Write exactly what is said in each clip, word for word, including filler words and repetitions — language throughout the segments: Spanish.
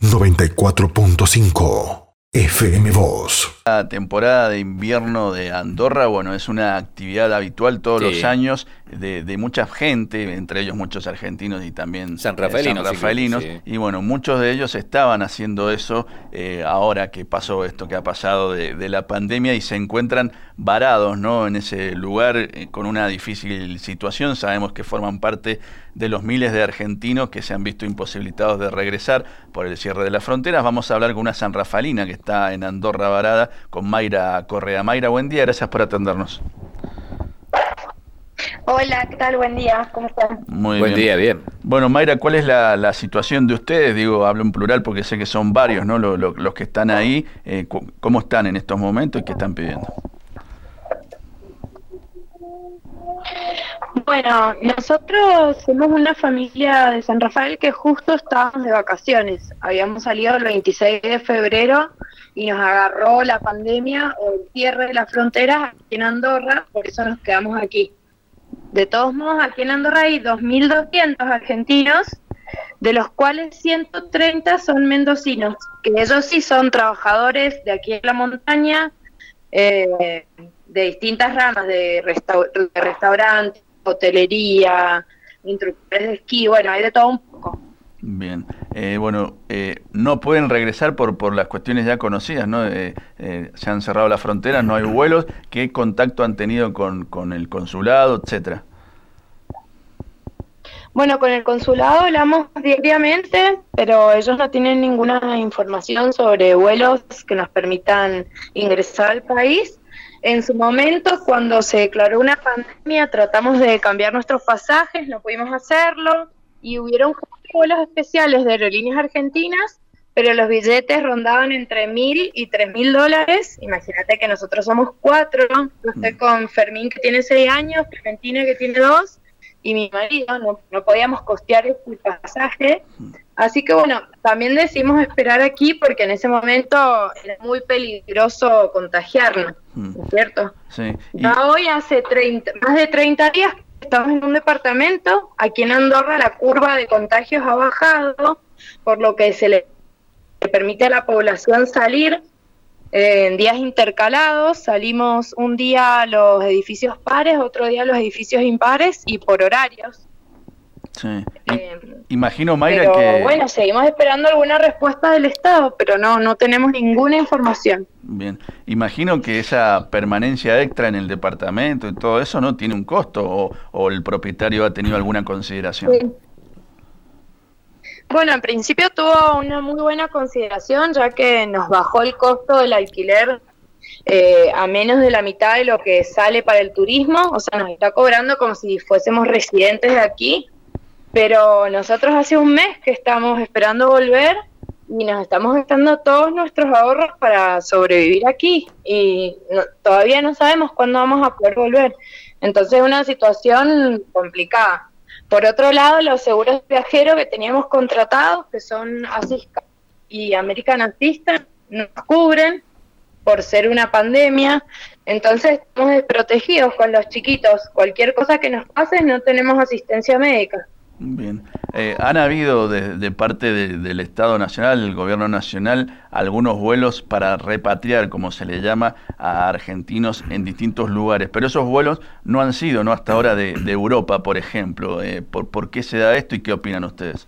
noventa y cuatro punto cinco F M Voz. La temporada de invierno de Andorra, bueno, es una actividad habitual todos sí. los años de, de mucha gente, entre ellos muchos argentinos y también sanrafaelinos. Eh, sanrafaelinos sí. Y bueno, muchos de ellos estaban haciendo eso eh, ahora que pasó esto que ha pasado de, de la pandemia y se encuentran varados, ¿no?, en ese lugar eh, con una difícil situación. Sabemos que forman parte de los miles de argentinos que se han visto imposibilitados de regresar por el cierre de las fronteras. Vamos a hablar con una sanrafaelina que está en Andorra varada, con Mayra Correa. Mayra, buen día, gracias por atendernos. Hola, ¿qué tal? Buen día, ¿cómo están? Muy buen bien. día, bien. Bueno, Mayra, ¿cuál es la, la situación de ustedes? Digo, hablo en plural porque sé que son varios, ¿no?, los, los, los que están ahí. Eh, ¿Cómo están en estos momentos y qué están pidiendo? Bueno, nosotros somos una familia de San Rafael que justo estábamos de vacaciones. Habíamos salido el veintiséis de febrero y nos agarró la pandemia o el cierre de las fronteras aquí en Andorra, por eso nos quedamos aquí. De todos modos, aquí en Andorra hay dos mil doscientos argentinos, de los cuales ciento treinta son mendocinos, que ellos sí son trabajadores de aquí en la montaña, eh, de distintas ramas, de, resta- de restaurantes, hotelería, instructores de esquí, bueno, hay de todo un poco. Bien, eh, bueno, eh, no pueden regresar por por las cuestiones ya conocidas, ¿no? Eh, eh, se han cerrado las fronteras, no hay vuelos. ¿Qué contacto han tenido con, con el consulado, etcétera? Bueno, con el consulado hablamos diariamente, pero ellos no tienen ninguna información sobre vuelos que nos permitan ingresar al país. En su momento, cuando se declaró una pandemia, tratamos de cambiar nuestros pasajes, no pudimos hacerlo, y hubieron vuelos especiales de aerolíneas argentinas, pero los billetes rondaban entre mil y tres mil dólares. Imagínate que nosotros somos cuatro, yo estoy con Fermín, que tiene seis años, Clementina, que tiene dos, y mi marido, no, no podíamos costear el pasaje. Así que bueno, también decidimos esperar aquí porque en ese momento era muy peligroso contagiarnos, ¿no es cierto? Sí. Y... Ya hoy hace treinta, más de treinta días que estamos en un departamento. Aquí en Andorra la curva de contagios ha bajado, por lo que se le permite a la población salir eh, en días intercalados. Salimos un día a los edificios pares, otro día a los edificios impares y por horarios. Sí. Eh, Imagino, Mayra, pero, que... bueno, seguimos esperando alguna respuesta del Estado, pero no, no tenemos ninguna información. Bien. Imagino que esa permanencia extra en el departamento y todo eso, ¿no?, tiene un costo, o, o el propietario ha tenido alguna consideración. Sí. Bueno, en principio tuvo una muy buena consideración, ya que nos bajó el costo del alquiler eh, a menos de la mitad de lo que sale para el turismo. O sea, nos está cobrando como si fuésemos residentes de aquí. Pero nosotros hace un mes que estamos esperando volver y nos estamos gastando todos nuestros ahorros para sobrevivir aquí y no, todavía no sabemos cuándo vamos a poder volver. Entonces es una situación complicada. Por otro lado, los seguros viajeros que teníamos contratados, que son Asisca y American Assistance, nos cubren por ser una pandemia. Entonces estamos desprotegidos con los chiquitos. Cualquier cosa que nos pase, no tenemos asistencia médica. Bien. Eh, ¿Han habido de, de parte de, del Estado Nacional, el Gobierno Nacional, algunos vuelos para repatriar, como se le llama, a argentinos en distintos lugares? Pero esos vuelos no han sido, ¿no?, hasta ahora de, de Europa, por ejemplo. Eh, ¿por, ¿Por qué se da esto y qué opinan ustedes?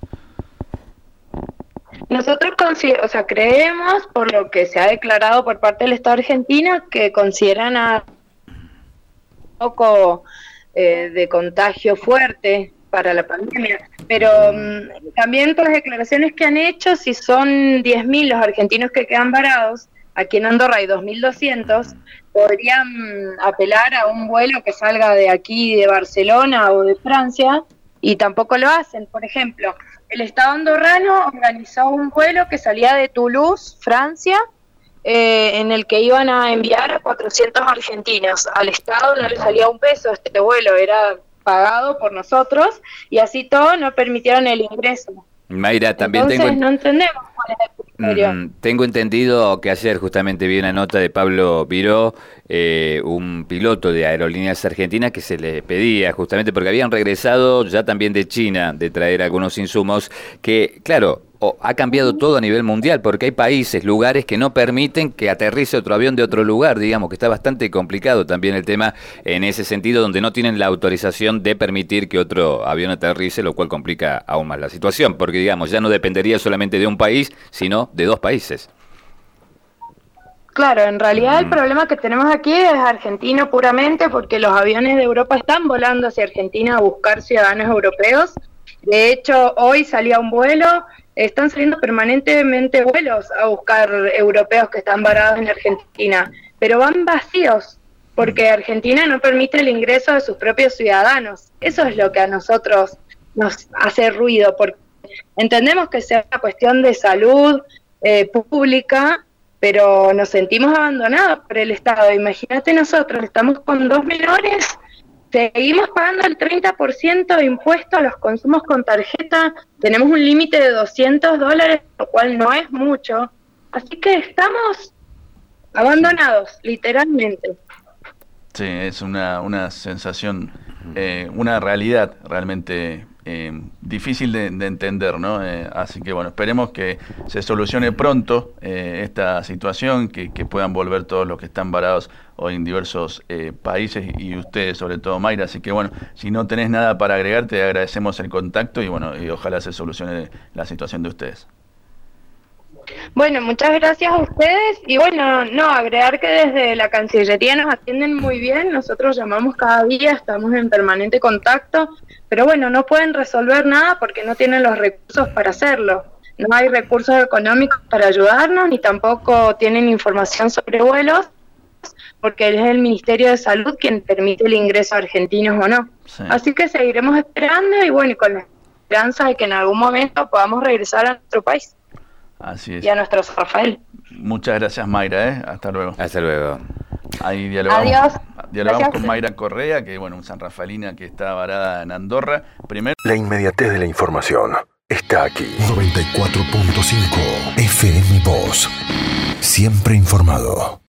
Nosotros o sea, creemos, por lo que se ha declarado por parte del Estado argentino, que consideran a un poco eh, de contagio fuerte para la pandemia, pero um, también por las declaraciones que han hecho, si son diez mil los argentinos que quedan varados, aquí en Andorra hay dos mil doscientos, podrían apelar a un vuelo que salga de aquí, de Barcelona o de Francia, y tampoco lo hacen. Por ejemplo, el Estado andorrano organizó un vuelo que salía de Toulouse, Francia, eh, en el que iban a enviar a cuatrocientos argentinos. Al Estado no le salía un peso este vuelo, era pagado por nosotros, y así todo no permitieron el ingreso. Mayra, también Entonces, tengo... no entendemos cuál es el criterio. Mm, tengo entendido que ayer justamente vi una nota de Pablo Viró, eh, un piloto de Aerolíneas Argentinas, que se le pedía justamente porque habían regresado ya también de China de traer algunos insumos que, claro, o ha cambiado todo a nivel mundial, porque hay países, lugares que no permiten que aterrice otro avión de otro lugar, digamos que está bastante complicado también el tema en ese sentido, donde no tienen la autorización de permitir que otro avión aterrice, lo cual complica aún más la situación, porque digamos, ya no dependería solamente de un país, sino de dos países. Claro, en realidad Mm. el problema que tenemos aquí es argentino puramente porque los aviones de Europa están volando hacia Argentina a buscar ciudadanos europeos. De hecho, hoy salía un vuelo, están saliendo permanentemente vuelos a buscar europeos que están varados en Argentina, pero van vacíos porque Argentina no permite el ingreso de sus propios ciudadanos. Eso es lo que a nosotros nos hace ruido, porque entendemos que sea una cuestión de salud eh, pública, pero nos sentimos abandonados por el Estado. Imagínate, nosotros estamos con dos menores, seguimos pagando el treinta por ciento de impuesto a los consumos con tarjeta, tenemos un límite de doscientos dólares, lo cual no es mucho, así que estamos abandonados, literalmente. Sí, es una, una sensación, eh, una realidad realmente eh, difícil de, de entender, ¿no? Eh, así que bueno, esperemos que se solucione pronto eh, esta situación, que, que puedan volver todos los que están varados hoy en diversos eh, países y ustedes sobre todo, Mayra. Así que bueno, si no tenés nada para agregar, te agradecemos el contacto y bueno, y ojalá se solucione la situación de ustedes. Bueno, muchas gracias a ustedes y bueno, no, agregar que desde la Cancillería nos atienden muy bien, nosotros llamamos cada día, estamos en permanente contacto, pero bueno, no pueden resolver nada porque no tienen los recursos para hacerlo. No hay recursos económicos para ayudarnos, ni tampoco tienen información sobre vuelos, porque es el Ministerio de Salud quien permite el ingreso a argentinos o no. Sí. Asy que seguiremos esperando y bueno, y con la esperanza de que en algún momento podamos regresar a nuestro país. Así es. Y a nuestro San Rafael. Muchas gracias, Mayra, ¿eh? Hasta luego. Hasta luego. Ahí dialogamos, Adiós. dialogamos Gracias. con Mayra Correa, que bueno, un sanrafaelina que está varada en Andorra. Primero, La inmediatez de la información está aquí. noventa y cuatro punto cinco F M Voz. Siempre informado.